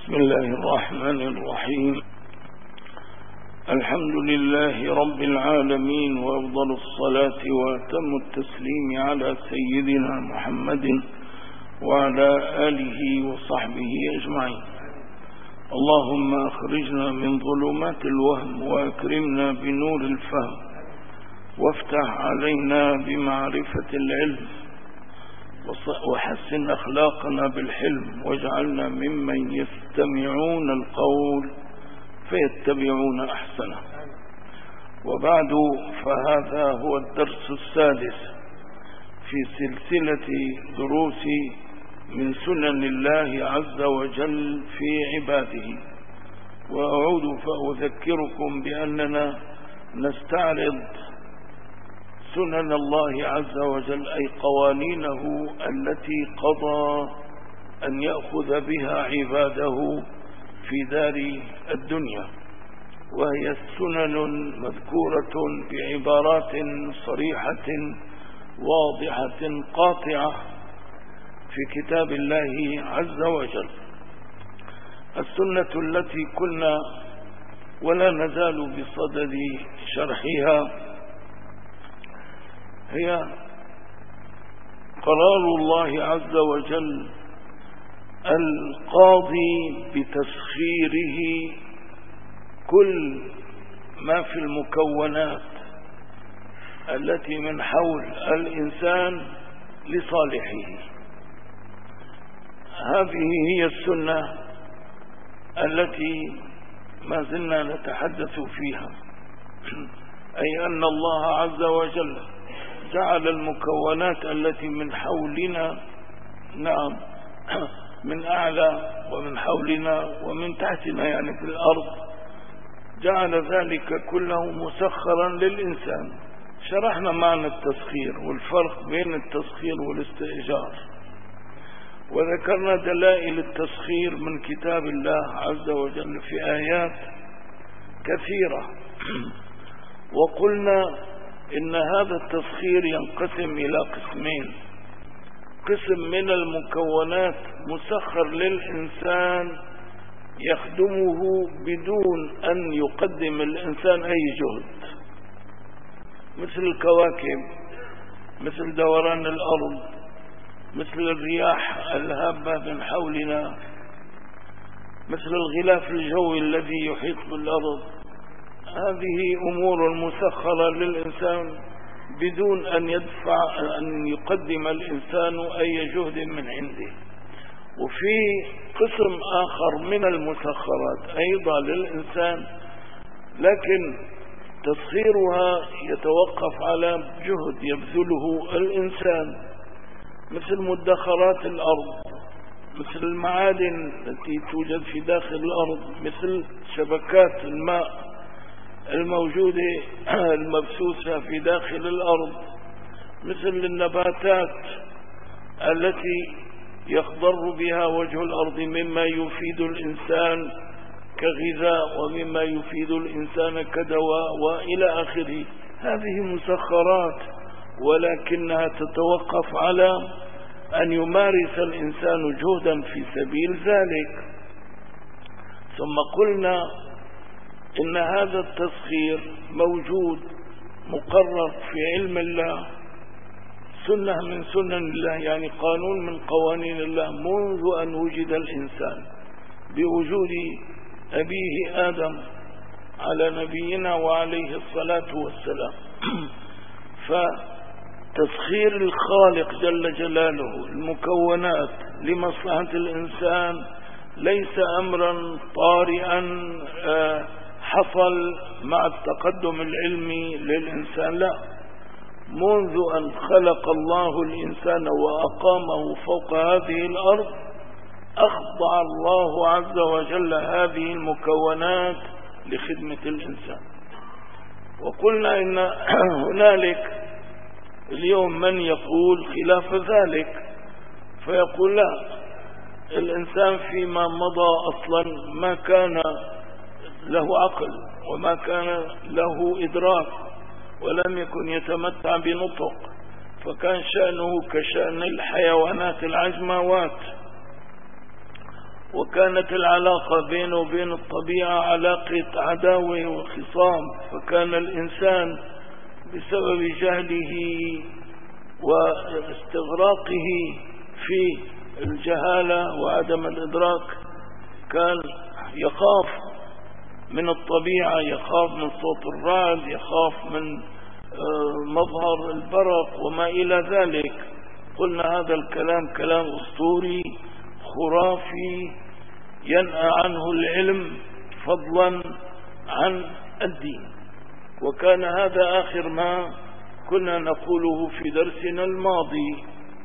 بسم الله الرحمن الرحيم. الحمد لله رب العالمين، وأفضل الصلاة وأتم التسليم على سيدنا محمد وعلى آله وصحبه أجمعين. اللهم أخرجنا من ظلمات الوهم وأكرمنا بنور الفهم، وافتح علينا بمعرفة العلم، وحسن أخلاقنا بالحلم، واجعلنا ممن يستمعون القول فيتبعون أحسنه. وبعد، فهذا هو الدرس السادس في سلسلة دروس من سنن الله عز وجل في عباده. وأعود فأذكركم بأننا نستعرض سنن الله عز وجل، أي قوانينه التي قضى أن يأخذ بها عباده في دار الدنيا، وهي السنن مذكورة بعبارات صريحة واضحة قاطعة في كتاب الله عز وجل. السنة التي كنا ولا نزال بصدد شرحها هي قرار الله عز وجل القاضي بتسخيره كل ما في المكونات التي من حول الإنسان لصالحه. هذه هي السنة التي ما زلنا نتحدث فيها، أي أن الله عز وجل جعل المكونات التي من حولنا، نعم، من أعلى ومن حولنا ومن تحتنا، يعني في الأرض، جعل ذلك كله مسخرا للإنسان. شرحنا معنى التسخير والفرق بين التسخير والاستئجار، وذكرنا دلائل التسخير من كتاب الله عز وجل في آيات كثيرة. وقلنا إن هذا التسخير ينقسم إلى قسمين: قسم من المكونات مسخر للإنسان يخدمه بدون أن يقدم الإنسان أي جهد، مثل الكواكب، مثل دوران الأرض، مثل الرياح الهابة من حولنا، مثل الغلاف الجوي الذي يحيط بالأرض. هذه أمور مسخرة للإنسان بدون أن يقدم الإنسان أي جهد من عنده. وفي قسم آخر من المسخرات أيضا للإنسان، لكن تسخيرها يتوقف على جهد يبذله الإنسان، مثل مدخرات الأرض، مثل المعادن التي توجد في داخل الأرض، مثل شبكات الماء الموجودة المبثوثة في داخل الأرض، مثل النباتات التي يخضر بها وجه الأرض مما يفيد الإنسان كغذاء، ومما يفيد الإنسان كدواء، وإلى آخره. هذه مسخرات، ولكنها تتوقف على أن يمارس الإنسان جهدا في سبيل ذلك. ثم قلنا إن هذا التسخير موجود مقرر في علم الله، سنة من سنن الله، يعني قانون من قوانين الله منذ أن وجد الإنسان، بوجود أبيه آدم على نبينا وعليه الصلاة والسلام. فتسخير الخالق جل جلاله المكونات لمصلحة الإنسان ليس أمرا طارئا حصل مع التقدم العلمي للإنسان، لا، منذ أن خلق الله الإنسان وأقامه فوق هذه الأرض أخضع الله عز وجل هذه المكونات لخدمة الإنسان. وقلنا إن هنالك اليوم من يقول خلاف ذلك، فيقول لا، الإنسان فيما مضى أصلا ما كان له عقل، وما كان له إدراك، ولم يكن يتمتع بنطق، فكان شأنه كشأن الحيوانات العجماوات. وكانت العلاقة بينه وبين الطبيعة علاقة عداوة وخصام، فكان الإنسان بسبب جهله واستغراقه في الجهالة وعدم الإدراك كان يخاف من الطبيعة، يخاف من صوت الرعد، يخاف من مظهر البرق وما إلى ذلك. قلنا هذا الكلام كلام أسطوري خرافي ينأى عنه العلم فضلا عن الدين. وكان هذا آخر ما كنا نقوله في درسنا الماضي.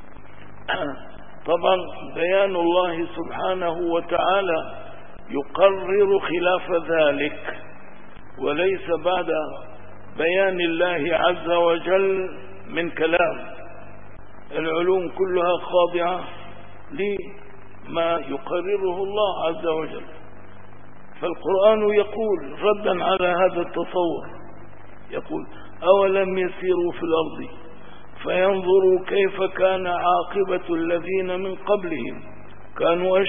طبعا بيان الله سبحانه وتعالى يقرر خلاف ذلك، وليس بعد بيان الله عز وجل من كلام. العلوم كلها خاضعة لما يقرره الله عز وجل. فالقرآن يقول ردا على هذا التصور، يقول: أولم يسيروا في الأرض فينظروا كيف كان عاقبة الذين من قبلهم كانوا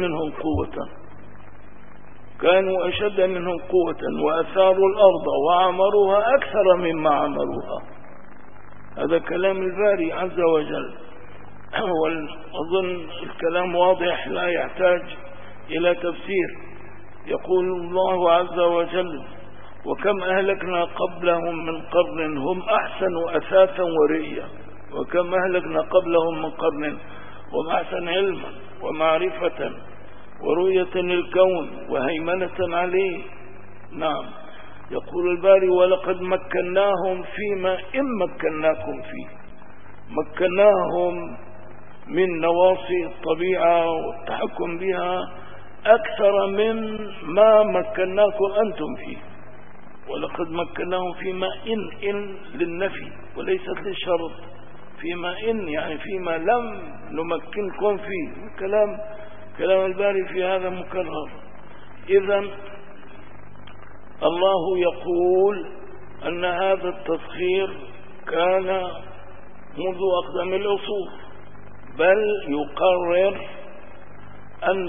أشد منهم قوة وأثاروا الأرض وعمروها أكثر مما عمروها. هذا كلام الباري عز وجل، وأظن الكلام واضح لا يحتاج إلى تفسير. يقول الله عز وجل: وكم أهلكنا قبلهم من قرن هم أحسن أثاثا ورئيا. وكم أهلكنا قبلهم من قرن هم أحسن علما ومعرفة ورؤية الكون وهيمنة عليه. نعم. يقول الباري: ولقد مكناهم فيما إن مكناكم فيه. مكناهم من نواصي الطبيعة والتحكم بها أكثر من ما مكناكم أنتم فيه. ولقد مكناهم فيما إن للنفي وليست للشرط. فيما إن يعني فيما لم نمكنكم فيه. كلام الباري في هذا مكرر. إذن الله يقول أن هذا التسخير كان منذ أقدم العصور، بل يقرر أن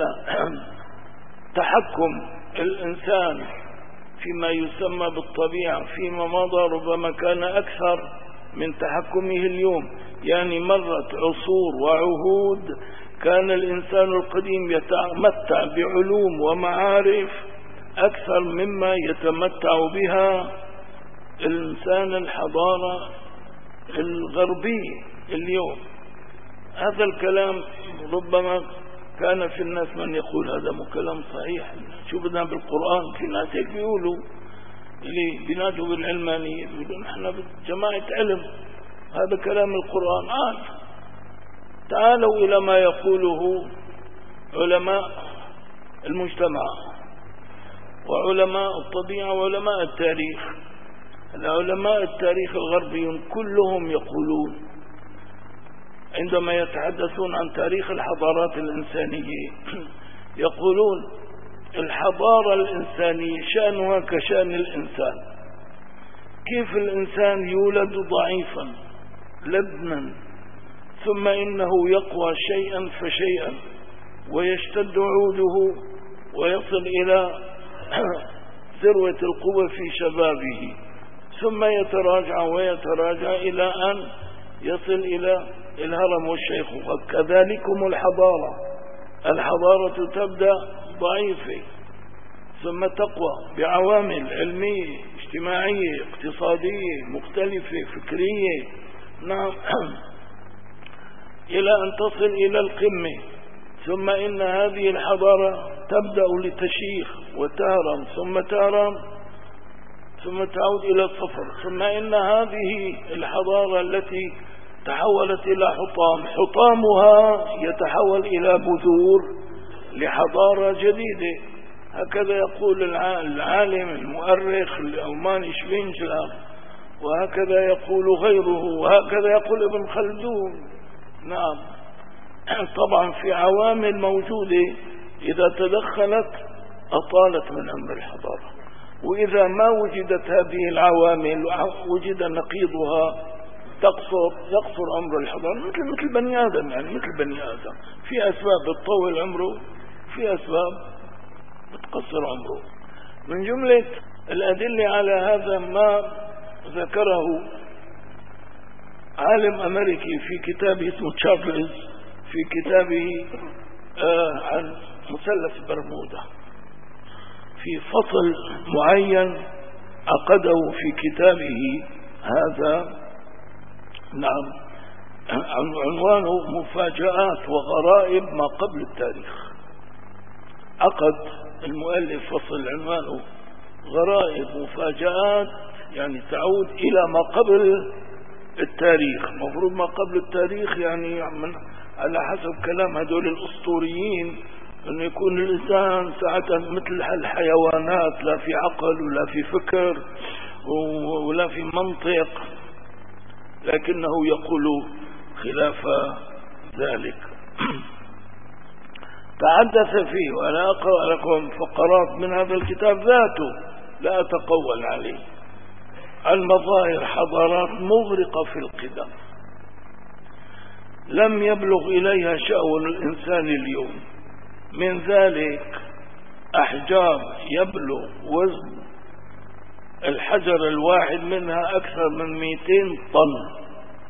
تحكم الإنسان فيما يسمى بالطبيعة فيما مضى ربما كان أكثر من تحكمه اليوم. يعني مرت عصور وعهود كان الإنسان القديم يتمتع بعلوم ومعارف أكثر مما يتمتع بها الإنسان الحضارة الغربية اليوم. هذا الكلام ربما كان في الناس من يقول هذا مو كلام صحيح، شو بدنا بالقرآن؟ في ناس هيك بيقولوا اللي بينادوا بالعلمانية، بيقولوا نحن بجماعة علم، هذا كلام القرآن. تعالوا إلى ما يقوله علماء المجتمع وعلماء الطبيعة وعلماء التاريخ. العلماء التاريخ الغربيون كلهم يقولون عندما يتحدثون عن تاريخ الحضارات الإنسانية يقولون الحضارة الإنسانية شأنها كشأن الإنسان. كيف الإنسان يولد ضعيفا لبنا ثم إنه يقوى شيئا فشيئا ويشتد عوده ويصل إلى ذروة القوة في شبابه، ثم يتراجع إلى أن يصل إلى الهرم والشيخوخة. كذلكم الحضارة تبدأ ضعيفة ثم تقوى بعوامل علمية اجتماعية اقتصادية مختلفة فكرية، نعم، إلى أن تصل إلى القمة. ثم إن هذه الحضارة تبدأ لتشيخ وتهرم ثم تعود إلى الصفر. ثم إن هذه الحضارة التي تحولت إلى حطامها يتحول إلى بذور لحضارة جديدة. هكذا يقول العالم المؤرخ الألماني شفينجلر، وهكذا يقول غيره، وهكذا يقول ابن خلدون. نعم، طبعا في عوامل موجودة إذا تدخلت أطالت من أمر الحضارة، وإذا ما وجدت هذه العوامل وجد نقيضها يقصر عمر الحضارة. مثل بني آدم، يعني مثل بني آدم في أسباب تطول عمره، في أسباب بتقصر عمره. من جملة الأدلة على هذا ما ذكره عالم أمريكي في كتابه اسمه تشارلز، في كتابه عن مثلث برمودا، في فصل معين عقده في كتابه هذا، نعم، عنوانه مفاجآت وغرائب ما قبل التاريخ. عقد المؤلف فصل عنوانه غرائب مفاجآت، يعني تعود إلى ما قبل التاريخ. مفروض ما قبل التاريخ يعني على حسب كلام هذول الأسطوريين أنه يكون الإنسان ساعة مثل الحيوانات، لا في عقل ولا في فكر ولا في منطق، لكنه يقول خلاف ذلك. تحدث فيه، وأنا أقرأ لكم فقرات من هذا الكتاب ذاته لا أتقول عليه، عن مظاهر حضارات مغرقة في القدم لم يبلغ إليها شأن الإنسان اليوم. من ذلك أحجار يبلغ وزن الحجر الواحد منها أكثر من 200 طن،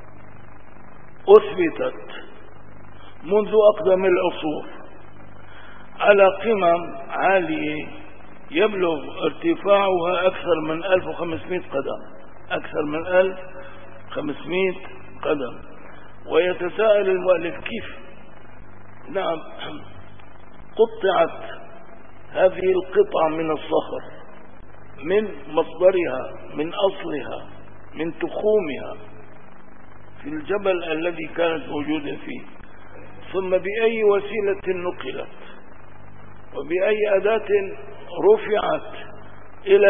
أثبتت منذ أقدم العصور على قمم عالية يبلغ ارتفاعها أكثر من 1500 قدم، أكثر من 1500 قدم. ويتساءل المؤلف كيف، نعم، قطعت هذه القطع من الصخر، من مصدرها، من أصلها، من تخومها في الجبل الذي كانت موجودة فيه، ثم بأي وسيلة نقلت وبأي أداة رفعت إلى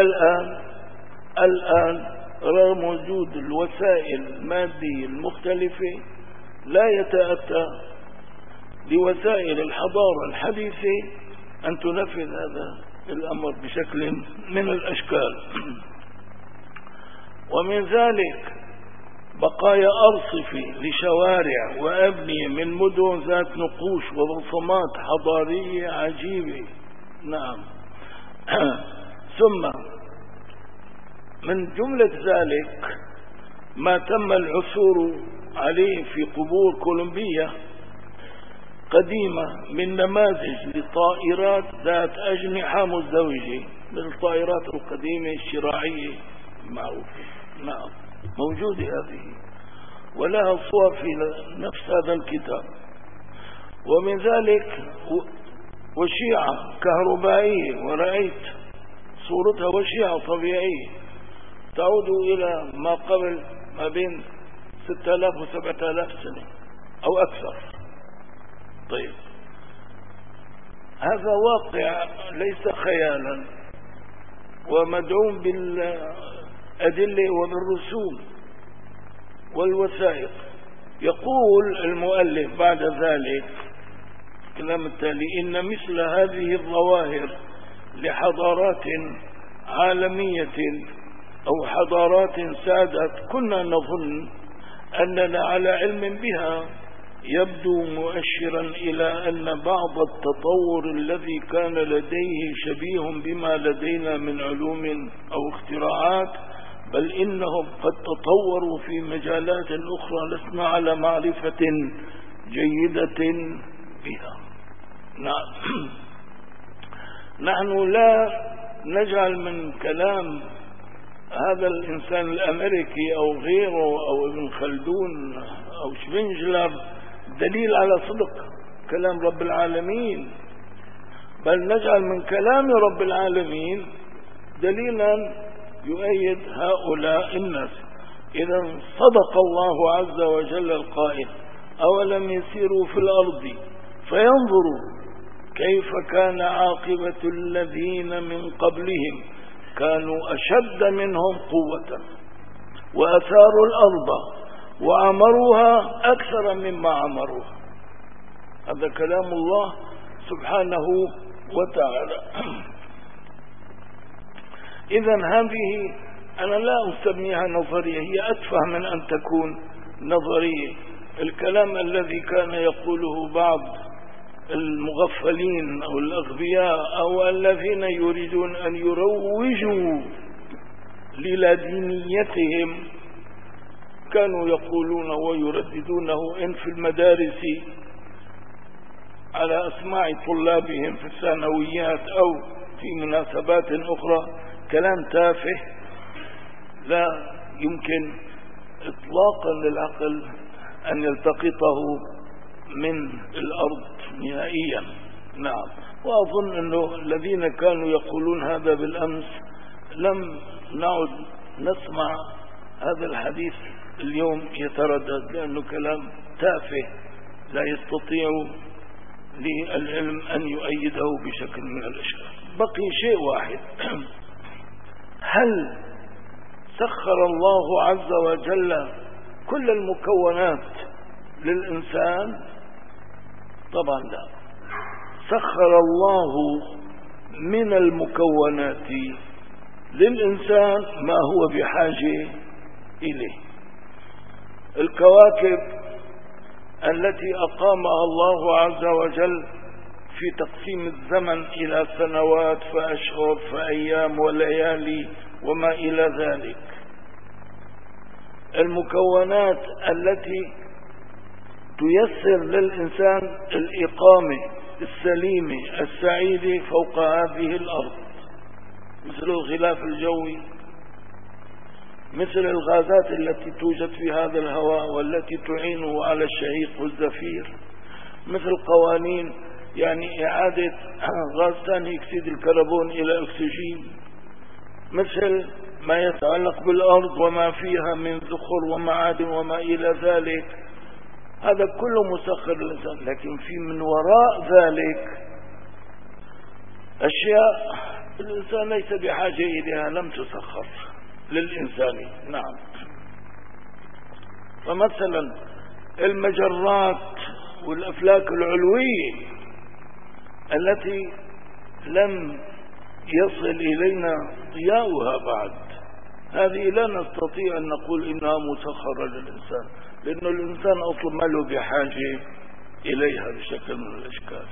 الآن رغم وجود الوسائل المادية المختلفة لا يتأتى لوسائل الحضارة الحديثة أن تنفذ هذا الأمر بشكل من الأشكال. ومن ذلك بقايا أرصفة لشوارع وأبنية من مدن ذات نقوش ورسومات حضارية عجيبة، نعم. ثم من جملة ذلك ما تم العثور عليه في قبور كولومبيا قديمة من نماذج لطائرات ذات أجنحة مزدوجة، من الطائرات القديمة الشراعية المعروفة، نعم، موجودة هذه ولها صور في نفس هذا الكتاب. ومن ذلك وشيعة كهربائية، ورأيت صورتها وشيعة طبيعية تعود إلى ما قبل ما بين 6000 و 7000 سنة أو أكثر. طيب، هذا واقع ليس خيالا ومدعوم بالأدلة وبالرسوم والوثائق. يقول المؤلف بعد ذلك الكلام التالي: إن مثل هذه الظواهر لحضارات عالمية أو حضارات سادت كنا نظن أننا على علم بها، يبدو مؤشرا إلى أن بعض التطور الذي كان لديه شبيه بما لدينا من علوم أو اختراعات، بل إنهم قد تطوروا في مجالات أخرى لسنا على معرفة جيدة بها. نعم، نحن لا نجعل من كلام هذا الإنسان الأمريكي أو غيره أو ابن خلدون أو شفنجلر دليل على صدق كلام رب العالمين، بل نجعل من كلام رب العالمين دليلا يؤيد هؤلاء الناس. إذا صدق الله عز وجل القائل: أولم يسيروا في الأرض فينظروا كيف كان عاقبة الذين من قبلهم كانوا أشد منهم قوة وأثاروا الأرض وعمروها أكثر مما عمروها. هذا كلام الله سبحانه وتعالى. إذن هذه أنا لا أسميها نظرية، هي أتفه من أن تكون نظرية. الكلام الذي كان يقوله بعض المغفلين أو الأغبياء أو الذين يريدون أن يروجوا للادينيتهم كانوا يقولون ويرددونه إن في المدارس على أسماع طلابهم في الثانويات أو في مناسبات أخرى كلام تافه لا يمكن إطلاقا للعقل أن يلتقطه من الأرض نهائيا. نعم. وأظن أنه الذين كانوا يقولون هذا بالأمس لم نعد نسمع هذا الحديث اليوم يتردد، لأنه كلام تافه لا يستطيع للعلم أن يؤيده بشكل من الأشكال. بقي شيء واحد، هل سخر الله عز وجل كل المكونات للإنسان؟ طبعا لا. سخر الله من المكونات للإنسان ما هو بحاجة إليه. الكواكب التي أقامها الله عز وجل في تقسيم الزمن إلى سنوات فأشهر فأيام وليالي وما إلى ذلك، المكونات التي تيسر للإنسان الإقامة السليمة السعيدة فوق هذه الأرض، مثل الغلاف الجوي، مثل الغازات التي توجد في هذا الهواء والتي تعينه على الشهيق والزفير، مثل قوانين يعني إعادة غاز ثاني أكسيد الكربون إلى أكسجين، مثل ما يتعلق بالأرض وما فيها من ذخر ومعادن وما إلى ذلك. هذا كله مسخر للإنسان، لكن في من وراء ذلك أشياء الإنسان ليس بحاجة إليها، لم تسخر للإنسان. نعم. فمثلا المجرات والأفلاك العلوية التي لم يصل إلينا ضياؤها بعد، هذه لا نستطيع أن نقول إنها مسخرة للإنسان، لأن الإنسان أصلا ما له بحاجة إليها بشكل من الأشكال.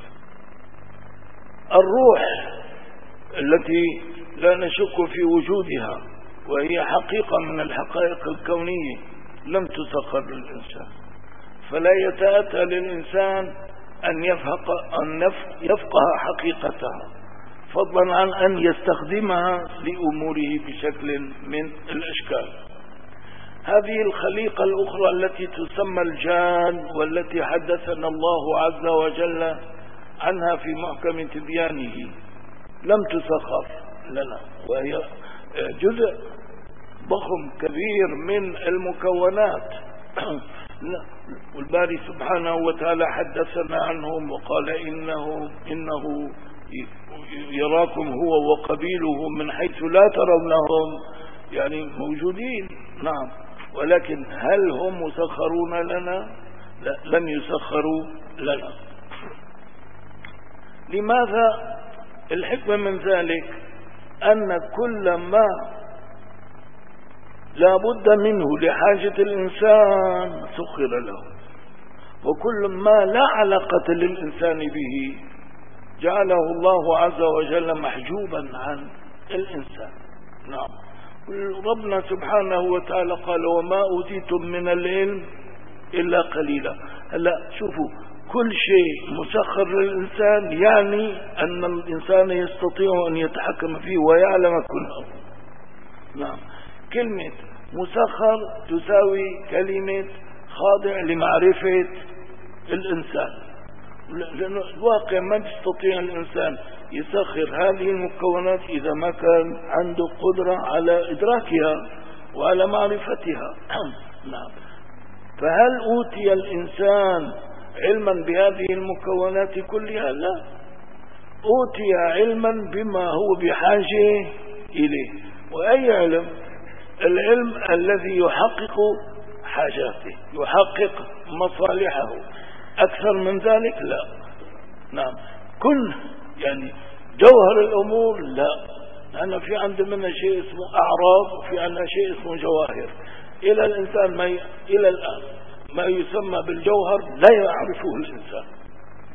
الروح التي لا نشك في وجودها وهي حقيقة من الحقائق الكونية لم تسخر للإنسان، فلا يتأتى للإنسان أن يفقه حقيقتها، فضلا عن أن يستخدمها لأموره بشكل من الأشكال. هذه الخليقة الأخرى التي تسمى الجان والتي حدثنا الله عز وجل عنها في محكم تبيانه لم تسخر لنا، وهي جزء ضخم كبير من المكونات. والباري سبحانه وتعالى حدثنا عنهم وقال إنه يراكم هو وقبيله من حيث لا ترونهم، يعني موجودين. نعم. ولكن هل هم مسخرون لنا؟ لا، لم يسخروا لنا. لماذا؟ الحكمة من ذلك أن كل ما لا بد منه لحاجة الإنسان سخر له، وكل ما لا علاقة للإنسان به جعله الله عز وجل محجوبا عن الإنسان. نعم. ربنا سبحانه وتعالى قال وما أوتيتم من العلم إلا قليلا. هلا شوفوا، كل شيء مسخر للإنسان يعني أن الإنسان يستطيع أن يتحكم فيه ويعلم كله. نعم. كلمة مسخر تساوي كلمة خاضع لمعرفة الإنسان، لأن الواقع ما يستطيع الإنسان يسخر هذه المكونات إذا ما كان عنده قدرة على إدراكها وعلى معرفتها. نعم. فهل أوتي الإنسان علما بهذه المكونات كلها؟ لا، أوتي علما بما هو بحاجة إليه. وأي علم؟ العلم الذي يحقق حاجاته، يحقق مصالحه. أكثر من ذلك لا. نعم. كل يعني جوهر الأمور لا. لأن في عندنا شيء اسمه أعراض وفي عندنا شيء اسمه جواهر. إلى الإنسان إلى الآن ما يسمى بالجوهر لا يعرفه الإنسان.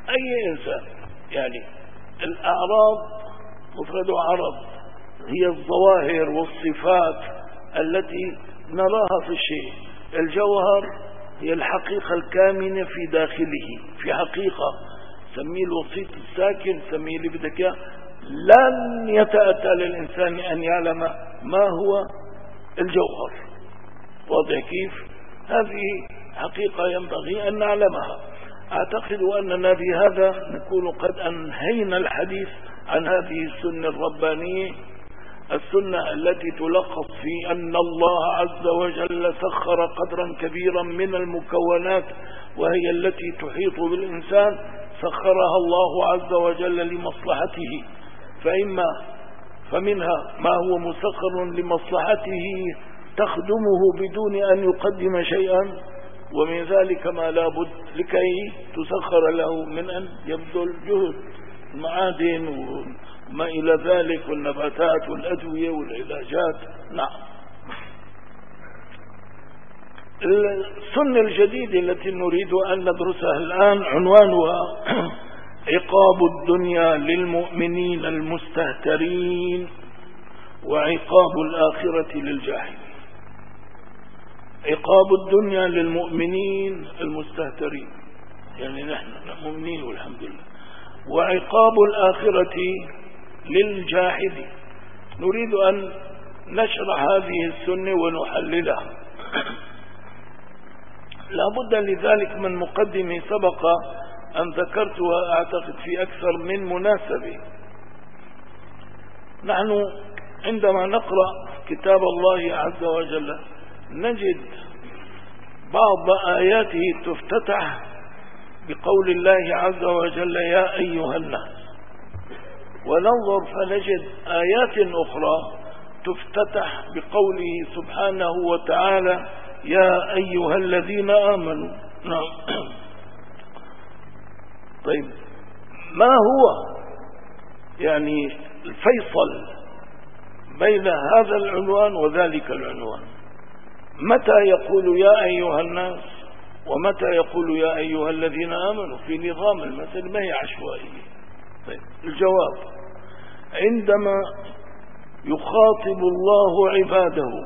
أي إنسان. يعني الأعراض مفرد عرض، هي الظواهر والصفات التي نراها في الشيء. الجوهر هي الحقيقة الكامنة في داخله، في حقيقة سميه الوسيط الساكن، سميه اللي بدك اياه. لن يتأتى للإنسان أن يعلم ما هو الجوهر. واضح كيف؟ هذه حقيقة ينبغي أن نعلمها. أعتقد أننا بهذا نكون قد أنهينا الحديث عن هذه السنة الربانية، السنة التي تلخص في أن الله عز وجل سخر قدرا كبيرا من المكونات، وهي التي تحيط بالإنسان، سخرها الله عز وجل لمصلحته. فمنها ما هو مسخر لمصلحته تخدمه بدون أن يقدم شيئا، ومن ذلك ما لا بد لكي تسخر له من أن يبذل جهد، المعادن وما إلى ذلك، والنباتات والأدوية والعلاجات. نعم. السنة الجديدة التي نريد أن ندرسها الآن عنوانها عقاب الدنيا للمؤمنين المستهترين وعقاب الآخرة للجاحدين. عقاب الدنيا للمؤمنين المستهترين، يعني نحن مؤمنين والحمد لله، وعقاب الآخرة للجاحدين. نريد أن نشرح هذه السنة ونحللها. لا بد لذلك من مقدمة سبق أن ذكرتها أعتقد في أكثر من مناسبة. نحن عندما نقرأ كتاب الله عز وجل نجد بعض آياته تفتتح بقول الله عز وجل يا أيها الناس، وننظر فنجد آيات أخرى تفتتح بقوله سبحانه وتعالى يا أيها الذين آمنوا. طيب، ما هو يعني الفيصل بين هذا العنوان وذلك العنوان؟ متى يقول يا أيها الناس ومتى يقول يا أيها الذين آمنوا في نظام المثل؟ ما هي عشوائية. طيب، الجواب عندما يخاطب الله عباده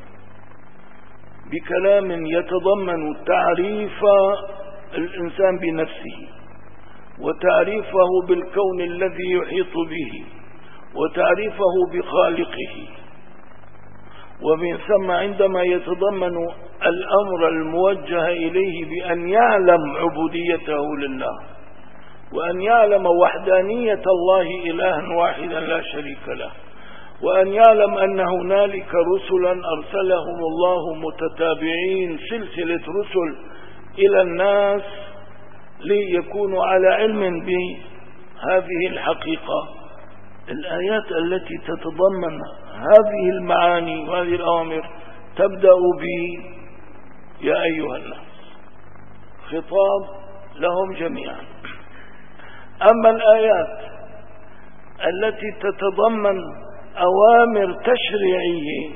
بكلام يتضمن تعريف الإنسان بنفسه، وتعريفه بالكون الذي يحيط به، وتعريفه بخالقه، ومن ثم عندما يتضمن الأمر الموجه إليه بأن يعلم عبوديته لله، وأن يعلم وحدانية الله إلها واحدا لا شريك له، وأن يعلم أن هنالك رسلا أرسلهم الله متتابعين، سلسلة رسل إلى الناس ليكونوا على علم بهذه الحقيقة. الآيات التي تتضمن هذه المعاني وهذه الأوامر تبدأ ب يا أيها الناس، خطاب لهم جميعا. أما الآيات التي تتضمن أوامر تشريعية،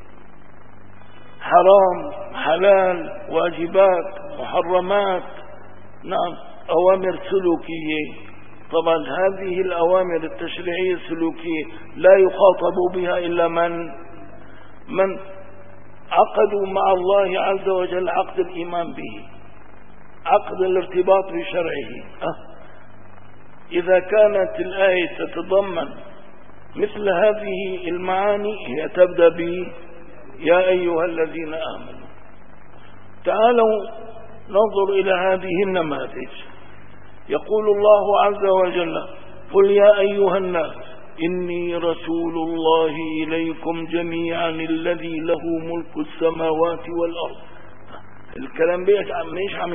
حرام حلال، واجبات محرمات، نعم، أوامر سلوكية، طبعا هذه الأوامر التشريعية السلوكية لا يخاطب بها إلا من عقدوا مع الله عز وجل عقد الإيمان به، عقد الارتباط بشرعه. إذا كانت الآية تتضمن مثل هذه المعاني هي تبدأ ب يا أيها الذين آمنوا. تعالوا ننظر إلى هذه النماذج. يقول الله عز وجل قل يا أيها الناس إني رسول الله إليكم جميعا الذي له ملك السماوات والأرض. الكلام مش عم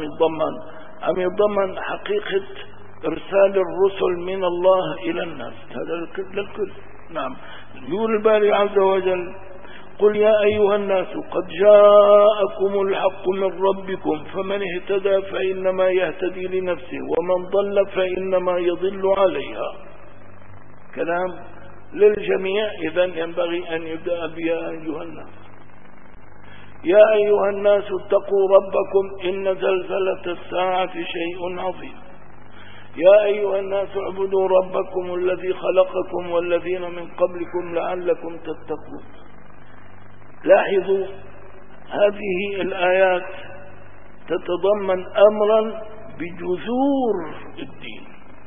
يتضمن حقيقة إرسال الرسل من الله إلى الناس، هذا للكل. نعم، يقول الباري عز وجل قل يا أيها الناس قد جاءكم الحق من ربكم فمن اهتدى فإنما يهتدي لنفسه ومن ضل فإنما يضل عليها. كلام للجميع. إذن ينبغي أن يبدأ بيا أيها الناس. يا أيها الناس اتقوا ربكم إن زلزلة الساعة شيء عظيم يا أيها الناس اعبدوا ربكم الذي خلقكم والذين من قبلكم لعلكم تتقون. لاحظوا هذه الآيات تتضمن أمرا بجذور الدين،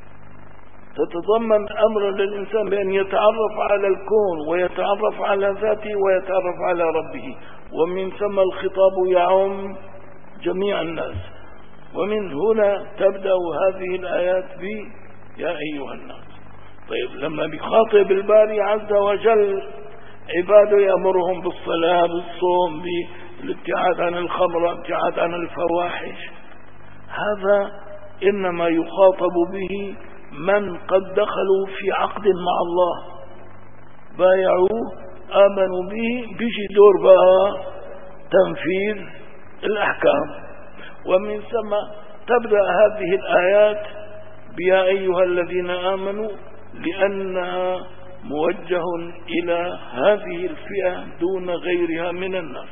تتضمن أمرا للإنسان بأن يتعرف على الكون ويتعرف على ذاته ويتعرف على ربه، ومن ثم الخطاب يعم جميع الناس. ومن هنا تبدأ هذه الآيات ب يا أيها الناس. طيب لما بيخاطب الباري عز وجل عباده يأمرهم بالصلاة بالصوم بالابتعاد عن الخمر بالابتعاد عن الفواحش، هذا إنما يخاطب به من قد دخلوا في عقد مع الله، بايعوا آمنوا به، بيجي دور بقى تنفيذ الأحكام. ومن ثم تبدأ هذه الآيات بيا أيها الذين آمنوا، لأنها موجه إلى هذه الفئة دون غيرها من الناس.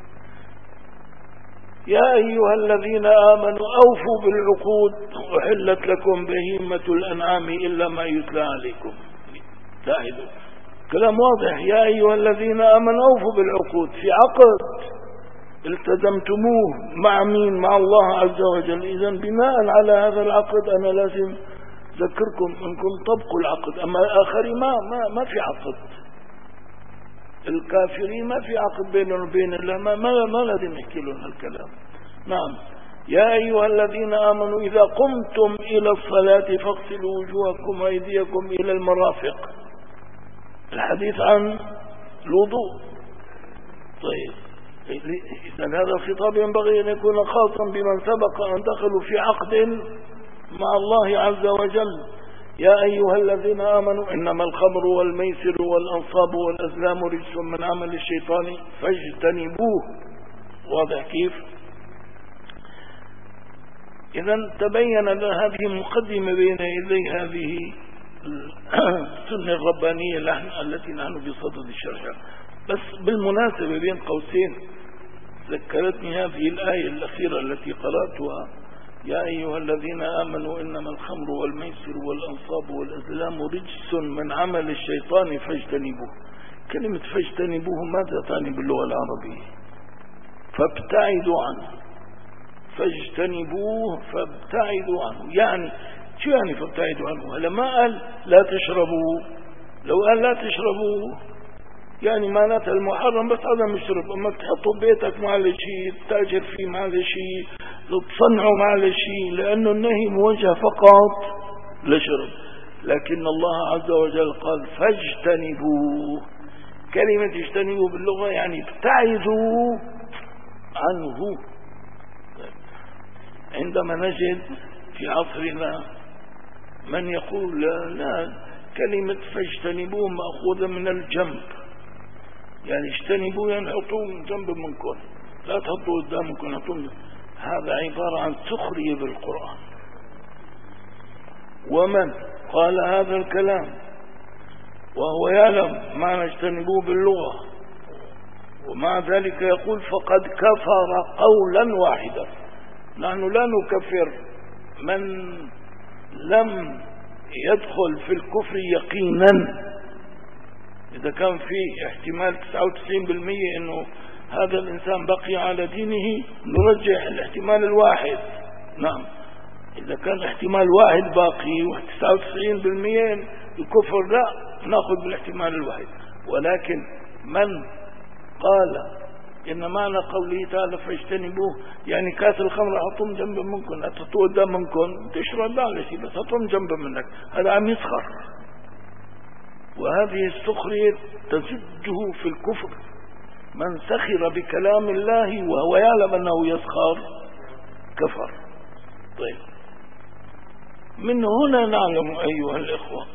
يا أيها الذين آمنوا أوفوا بالعقود أحلت لكم بهيمة الأنعام إلا ما يتلى عليكم. لاحظوا كلام واضح، يا أيها الذين آمنوا أوفوا بالعقود، في عقد التزمتموه مع مين؟ مع الله عز وجل. إذن بناء على هذا العقد أنا لازم أذكركم أنكم طبقوا العقد. أما الآخرين ما في عقد، الكافرين ما في عقد بينهم وبين الله، ما لازم نحكي لهم الكلام. نعم. يا أيها الذين آمنوا إذا قمتم إلى الصلاة فاغسلوا وجوهكم وأيديكم إلى المرافق، الحديث عن الوضوء. طيب إذن هذا الخطاب ينبغي أن يكون خاصا بمن سبق أن دخلوا في عقد مع الله عز وجل. يا أيها الذين آمنوا إنما الخمر والميسر والأنصاب والأزلام رجس من عمل الشيطان فاجتنبوه. واضح كيف؟ إذن تبين لنا هذه مقدمة بين يدي هذه السنة الربانية التي نحن بصدد الشرح. بس بالمناسبة بين قوسين ذكرتني هذه الآية الأخيرة التي قرأتها، يا أيها الذين آمنوا إنما الخمر والميسر والأنصاب والأزلام رجس من عمل الشيطان فاجتنبوه. كلمة فاجتنبوه ماذا تعني باللغة العربية؟ فابتعدوا عنه. فاجتنبوه فابتعدوا عنه، يعني شو يعني فابتعدوا عنه؟ لما قال لا تشربوا، لو قال لا تشربوا يعني معناتها المحرم بس عدم الشرب، اما تحطوا بيتك مع شيء، تتاجر فيه مع شيء، تصنعوا مع شيء، لانه النهي موجه فقط لشرب. لكن الله عز وجل قال فاجتنبوه. كلمة اجتنبوا باللغة يعني ابتعدوا عنه. عندما نجد في عصرنا من يقول لا كلمة فاجتنبوه مأخوذة من الجنب، يعني اجتنبوا يعني حطوه جنب منكم، لا تحطوا قدامكم، حطوه. هذا عبارة عن سخرية بالقرآن. ومن قال هذا الكلام وهو يعلم معنى اجتنبوه باللغة ومع ذلك يقول فقد كفر قولا واحدا. نحن لا نكفر من لم يدخل في الكفر يقينا. إذا كان في احتمال 99% أنه هذا الإنسان بقي على دينه نرجح الاحتمال الواحد. نعم، إذا كان احتمال واحد باقي و99% الكفر لا نأخذ بالاحتمال الواحد. ولكن من قال إن معنى قوله تعالى فاجتنبوه يعني كاس الخمر حطهم جنب منكم، لا تحطوه قدام منكم تشرب معلش، بس حطهم جنب منك، هذا عم يسخر. وهذه السخرية تزجه في الكفر. من سخر بكلام الله وهو يعلم أنه يسخر كفر. طيب من هنا نعلم أيها الإخوة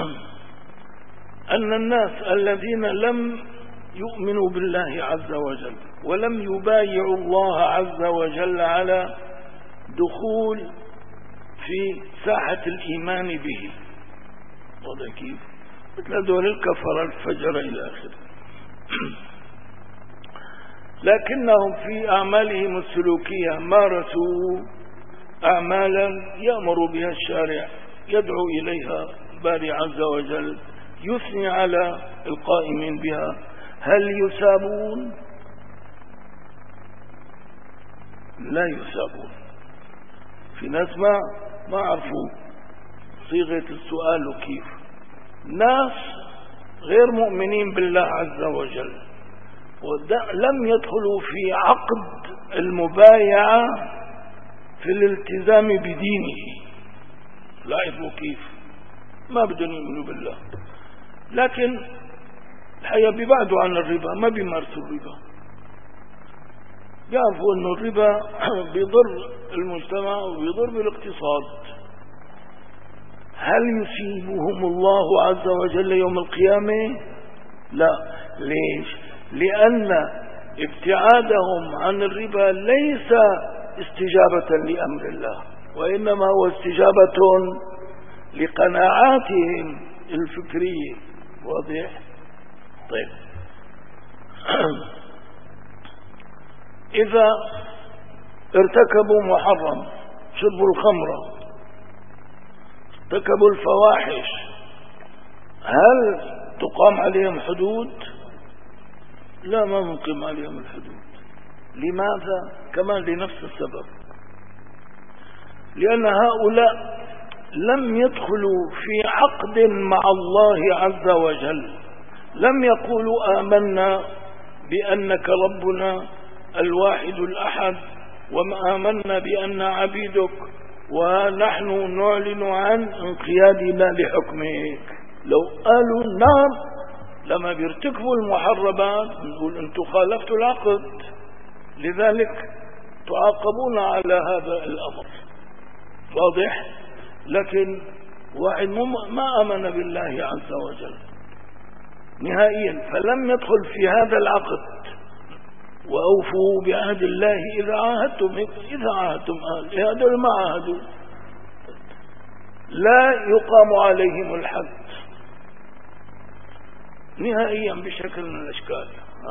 أن الناس الذين لم يؤمنوا بالله عز وجل ولم يبايعوا الله عز وجل على دخول في ساحة الإيمان به، وهذا كيف مثل دول الكفر الفجر إلى آخره، لكنهم في أعمالهم السلوكية مارسوا أعمالا يأمر بها الشارع يدعو إليها الباري عز وجل، يثني على القائمين بها، هل يثابون؟ لا يثابون. في ناس ما عرفوا صيغة السؤال وكيف، ناس غير مؤمنين بالله عز وجل ولم يدخلوا في عقد المبايعة في الالتزام بدينه، لا يعرفوا كيف، ما بدهم يؤمنوا بالله، لكن الحقيقة بيبعدوا عن الربا، ما بيمارسوا الربا، يعرفوا أن الربا بيضر المجتمع وبيضر بالاقتصاد. هل يصيبهم الله عز وجل يوم القيامة؟ لا. ليش؟ لأن ابتعادهم عن الربا ليس استجابة لأمر الله، وإنما هو استجابة لقناعاتهم الفكرية. واضح؟ طيب، إذا ارتكبوا محرم، شربوا الخمر، ارتكبوا الفواحش، هل تقام عليهم حدود؟ لا، ما نقيم عليهم الحدود. لماذا؟ كمان لنفس السبب، لأن هؤلاء لم يدخلوا في عقد مع الله عز وجل، لم يقولوا آمنا بأنك ربنا الواحد الأحد وآمنا بأن عبيدك ونحن نعلن عن انقيادنا لحكمك. لو قالوا نعم لما بيرتكبوا المحرمات نقول انتم خالفتوا العقد، لذلك تعاقبون على هذا الأمر. واضح؟ لكن واحد ما آمن بالله عز وجل نهائيا، فلم يدخل في هذا العقد. وأوفوا بعهد الله إذا عاهدتم هذول ما عاهدوا لا يقام عليهم الحد نهائيا بشكل من الأشكال.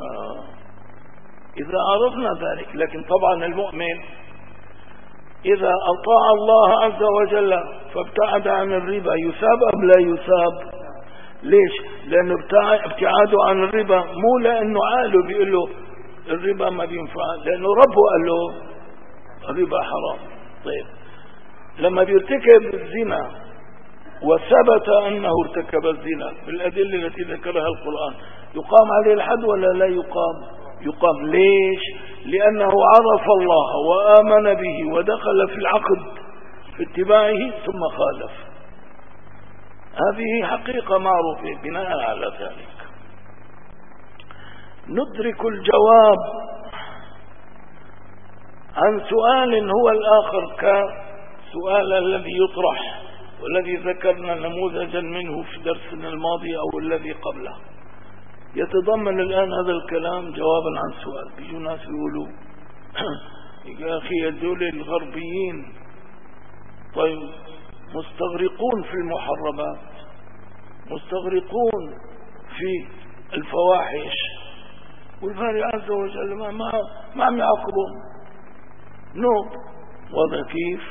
إذا عرفنا ذلك. لكن طبعا المؤمن إذا أطاع الله عز وجل فابتعد عن الربا يثاب أم لا يثاب؟ ليش؟ لأنه ابتعاده عن الربا مو لأنه عاله بيقول له الربا ما بينفع، لأنه ربه قال له الربا حرام. طيب، لما بيرتكب الزنا وثبت أنه ارتكب الزنا بالأدلة التي ذكرها القرآن، يقام عليه الحد ولا لا يقام؟ يقام. ليش؟ لأنه عرف الله وآمن به ودخل في العقد في اتباعه ثم خالف. هذه حقيقة معروفة. بناء على ذلك ندرك الجواب عن سؤال هو الآخر كسؤال الذي يطرح والذي ذكرنا نموذجا منه في درسنا الماضي أو الذي قبله. يتضمن الآن هذا الكلام جوابا عن سؤال. بيجوا ناس يقولوا يا أخي الدول الغربيين طيب مستغرقون في المحرمات، مستغرقون في الفواحش، والباري عز وجل ما عم يعاقبون. وضع كيف؟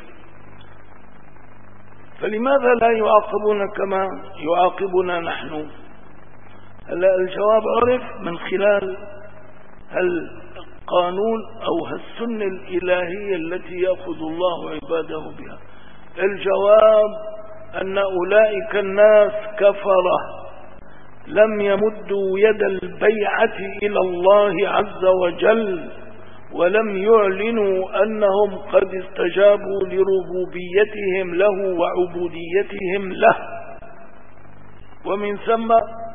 فلماذا لا يعاقبون كما يعاقبنا نحن؟ هلا الجواب عرف من خلال القانون أو السنة الإلهية التي يأخذ الله عباده بها. الجواب أن أولئك الناس كفرة لم يمدوا يد البيعة إلى الله عز وجل ولم يعلنوا أنهم قد استجابوا لربوبيتهم له وعبوديتهم له. ومن ثم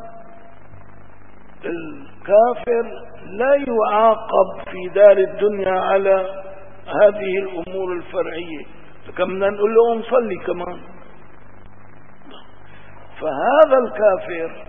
الكافر لا يعاقب في دار الدنيا على هذه الأمور الفرعية، فكم نقول له نصلي كمان. فهذا الكافر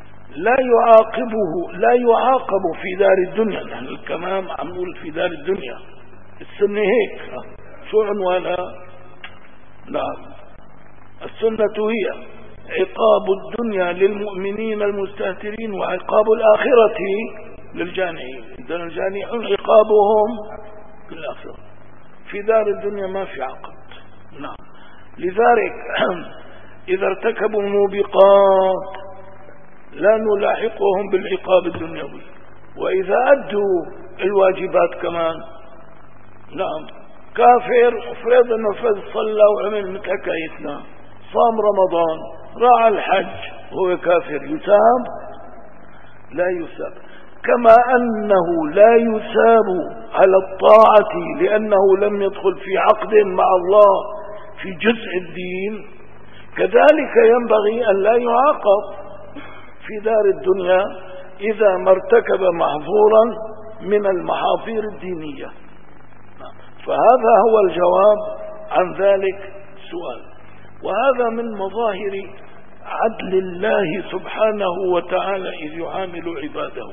لا يعاقب في دار الدنيا. نحن الكمام عم نقول في دار الدنيا، السنة هيك. شو عنوانها؟ نعم، السنة هي عقاب الدنيا للمؤمنين المستهترين وعقاب الآخرة للجانعين. إذن الجانعون عقابهم في الآخرة. في دار الدنيا ما في عقد. نعم. لذلك إذا ارتكبوا موبقات لا نلاحقهم بالعقاب الدنيوي، وإذا أدوا الواجبات كمان. نعم. كافر افرض انه فز صلى وعمل مثل حكايتنا، صام رمضان، راعى الحج، هو كافر، يساب؟ لا يساب. كما أنه لا يساب على الطاعة لأنه لم يدخل في عقد مع الله في جزء الدين، كذلك ينبغي أن لا يعاقب في دار الدنيا إذا ما ارتكب محظورا من المحاظير الدينية. فهذا هو الجواب عن ذلك السؤال. وهذا من مظاهر عدل الله سبحانه وتعالى إذ يعامل عباده.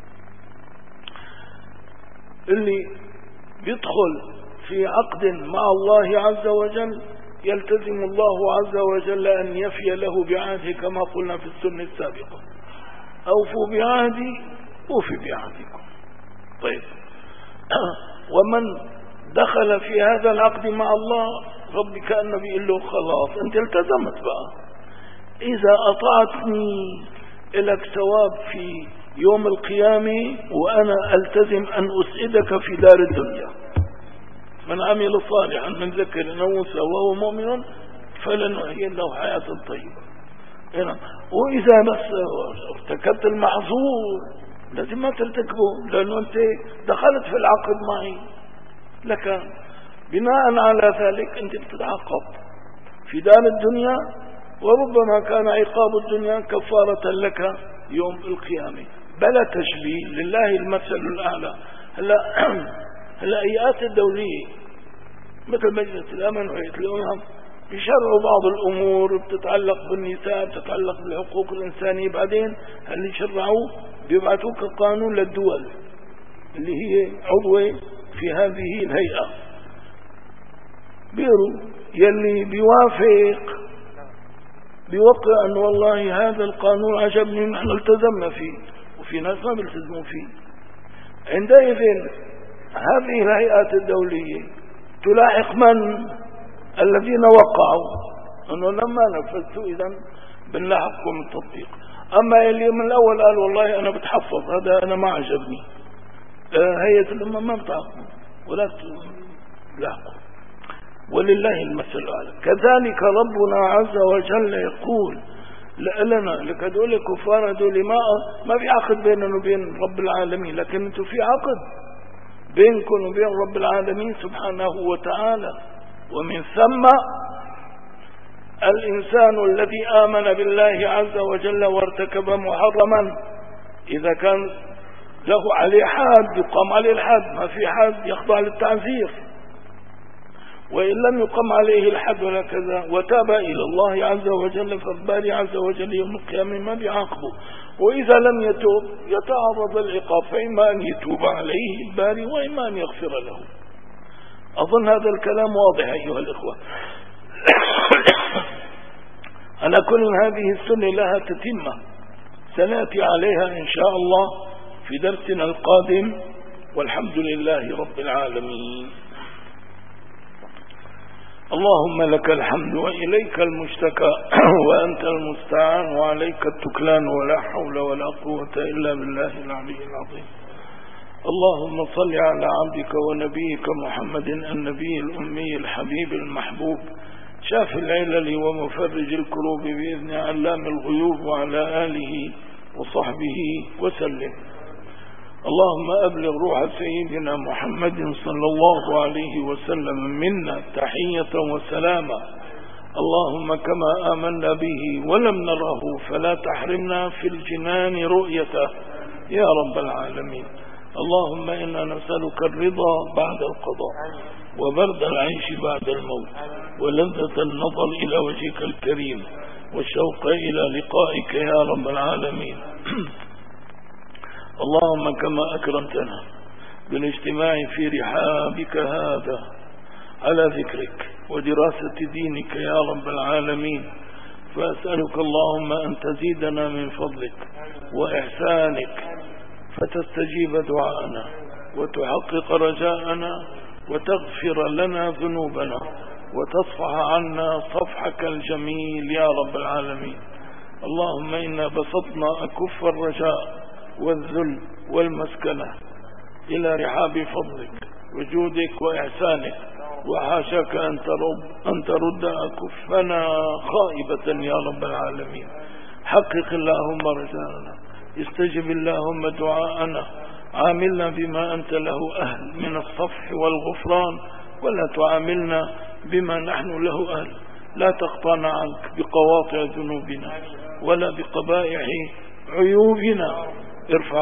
اللي بيدخل في عقد مع الله عز وجل يلتزم الله عز وجل أن يفي له بعهده كما قلنا في السنة السابقة: أوفوا بعهدي أوفي بعهدكم. طيب، ومن دخل في هذا العقد مع الله ربي كأنه بيقول له خلاص أنت التزمت بقى، إذا أطعتني لك ثواب في يوم القيامة وأنا ألتزم أن أسعدك في دار الدنيا. من عمل صالحا من ذكر أو أنثى وهو مؤمن فلنحيي له حياة طيبة. وإذا بس ارتكبت المحظور لازم ما ترتكبه، لأنه أنت دخلت في العقد معي، لك بناء على ذلك أنت بتتعاقب في دار الدنيا، وربما كان عقاب الدنيا كفارة لك يوم القيامة. بلا تشبيه، لله المثل الأعلى. هلا هيئات الدولية مثل مجلس الأمن وهيئة الأمم بيشرعوا بعض الأمور بتتعلق بالنساء، بتتعلق بالحقوق الإنسانية، بعدين اللي شرعوه بيبعثوك قانون للدول اللي هي عضوة في هذه الهيئة، بيقولوا يلي بيوافق بيوقع أنه والله هذا القانون عجبني نحن التزمنا فيه، وفي ناس ما بيلتزموا فيه. عندئذ هذه الهيئات الدولية تلاحق من؟ الذين وقعوا، أنه لما نفذتوا إذن بنلاحقكم التطبيق. أما اللي من الأول قال والله أنا بتحفظ هذا أنا ما عجبني، هيئة الأمة ما بتعاقبوا ولا تلاحقوا، ولله المثل الأعلى. كذلك ربنا عز وجل يقول لنا لك هدول الكفار هدول ما في عقد بيننا وبين رب العالمين، لكن انتم في عقد بينكم وبين رب العالمين سبحانه وتعالى. ومن ثم الإنسان الذي آمن بالله عز وجل وارتكب محرما إذا كان له عليه حد يقام عليه الحد، ما في حد يخضع للتعزير، وإن لم يقم عليه الحد ولا كذا وتاب إلى الله عز وجل فالباري عز وجل يوم القيامة ما بيعاقبه. وإذا لم يتوب يتعرض العقاب، فإما أن يتوب عليه الباري وإما أن يغفر له. أظن هذا الكلام واضح أيها الإخوة. على كل هذه السنة لها تتمة سنأتي عليها إن شاء الله في درسنا القادم، والحمد لله رب العالمين. اللهم لك الحمد وإليك المشتكى وأنت المستعان وعليك التكلان، ولا حول ولا قوة إلا بالله العلي العظيم. اللهم صل على عبدك ونبيك محمد النبي الأمي الحبيب المحبوب، شاف العلل ومفرج الكروب بإذن علام الغيوب، وعلى آله وصحبه وسلم. اللهم أبلغ روح سيدنا محمد صلى الله عليه وسلم منا تحية وسلاما. اللهم كما آمنا به ولم نره فلا تحرمنا في الجنان رؤيته يا رب العالمين. اللهم إنا نسألك الرضا بعد القضاء، وبرد العيش بعد الموت، ولذة النظر إلى وجهك الكريم، والشوق إلى لقائك يا رب العالمين. اللهم كما أكرمتنا بالاجتماع في رحابك هذا على ذكرك ودراسة دينك يا رب العالمين، فأسألك اللهم أن تزيدنا من فضلك وإحسانك فتستجيب دعاءنا وتحقق رجاءنا وتغفر لنا ذنوبنا وتصفح عنا صفحك الجميل يا رب العالمين. اللهم إنا بسطنا أكف الرجاء والذل والمسكنة إلى رحاب فضلك وجودك وإحسانك، وحاشاك أن ترد أكفنا خائبة يا رب العالمين. حقق اللهم رجاءنا، استجب اللهم دعاءنا، عاملنا بما أنت له أهل من الصفح والغفران، ولا تعاملنا بما نحن له أهل. لا تقطعنا عنك بقواطع ذنوبنا ولا بقبائح عيوبنا. ارفع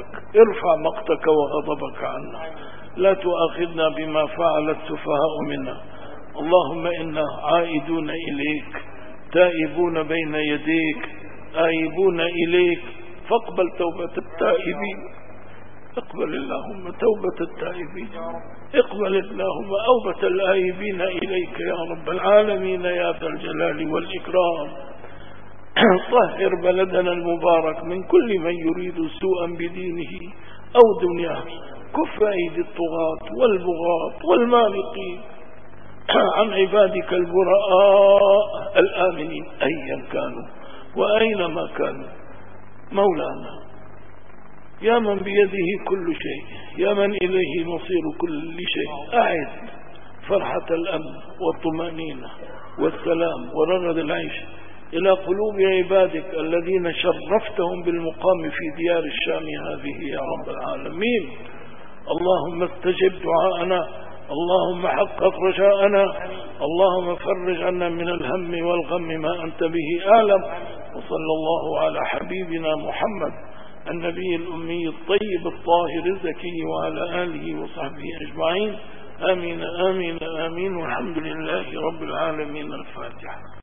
مقتك وغضبك عنا، لا تؤاخذنا بما فعل السفهاء منا. اللهم إنا عائدون إليك، تائبون بين يديك، آيبون إليك، فاقبل توبة التائبين. اقبل اللهم توبة التائبين، اقبل اللهم أوبة الآيبين إليك يا رب العالمين يا ذا الجلال والإكرام. طهر بلدنا المبارك من كل من يريد سوءا بدينه أو دنياه. كف أيدي الطغاة والبغاة والمالقين عن عبادك البراء الآمنين أيا كانوا وأينما كانوا. مولانا يا من بيده كل شيء، يا من إليه مصير كل شيء، أعد فرحة الأمن والطمأنينة والسلام ورغد العيش إلى قلوب عبادك الذين شرفتهم بالمقام في ديار الشام هذه يا رب العالمين. اللهم استجب دعاءنا، اللهم حقق رجاءنا، اللهم فرج عنا من الهم والغم ما أنت به أعلم. وصلى الله على حبيبنا محمد النبي الأمي الطيب الطاهر الزكي وعلى آله وصحبه أجمعين. آمين آمين آمين، والحمد لله رب العالمين. الفاتحة.